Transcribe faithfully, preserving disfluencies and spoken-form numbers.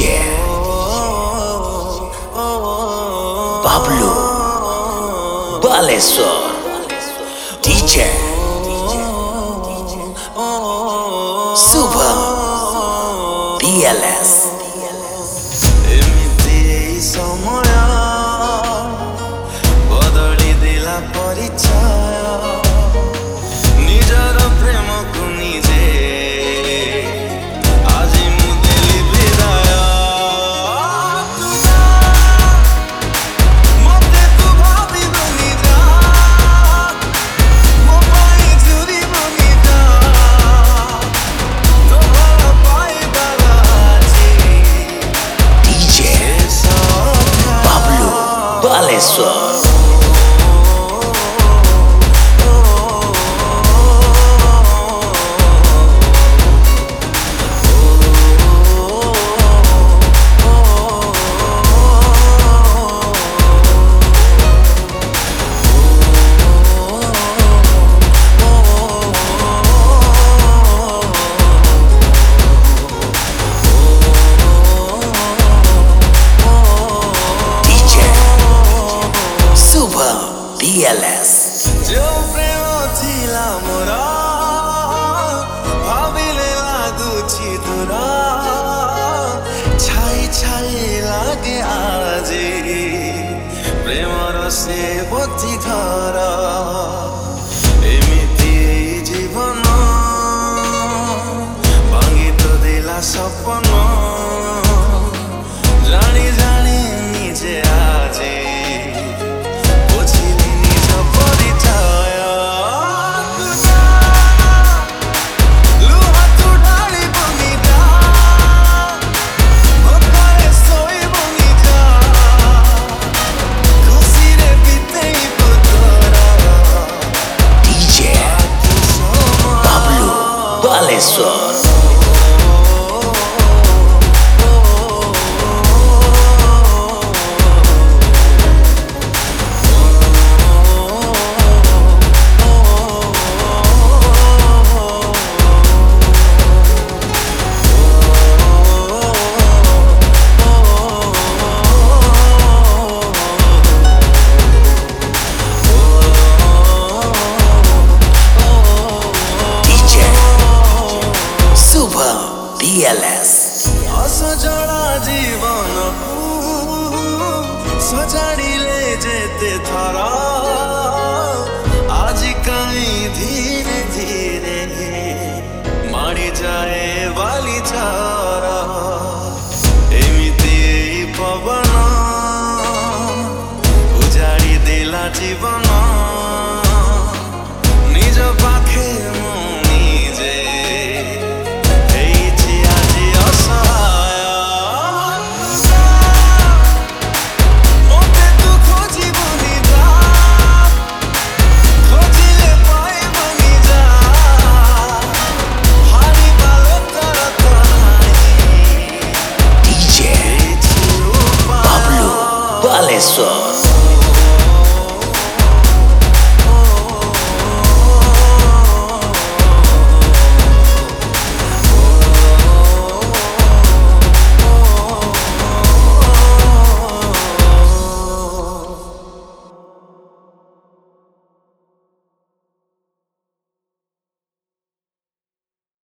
DJ Bablu Baleshwar DJ Shubham DLS एमिति समय बदली दिला परिचय निजर प्रेम को निजे आज मु देली विदाय मते तू भाभी बनी जा मो पाई चूरी बनी जा तो भला पाई बालाजी डीजे बाबलू बालेश्वर डीएलएस जो प्रेम थिला मोरा भाविले लागुछि दूरा छाई छाई लागे आजे प्रेमर से बती घर एमिति जीवन भांगी तो दिला सपन जानी जानी निजे आजे बालेश्वर डीएलएस असजड़ा जीवन सजाड़िले जेते थारा आज कहीं धीरे धीरे मारी जाए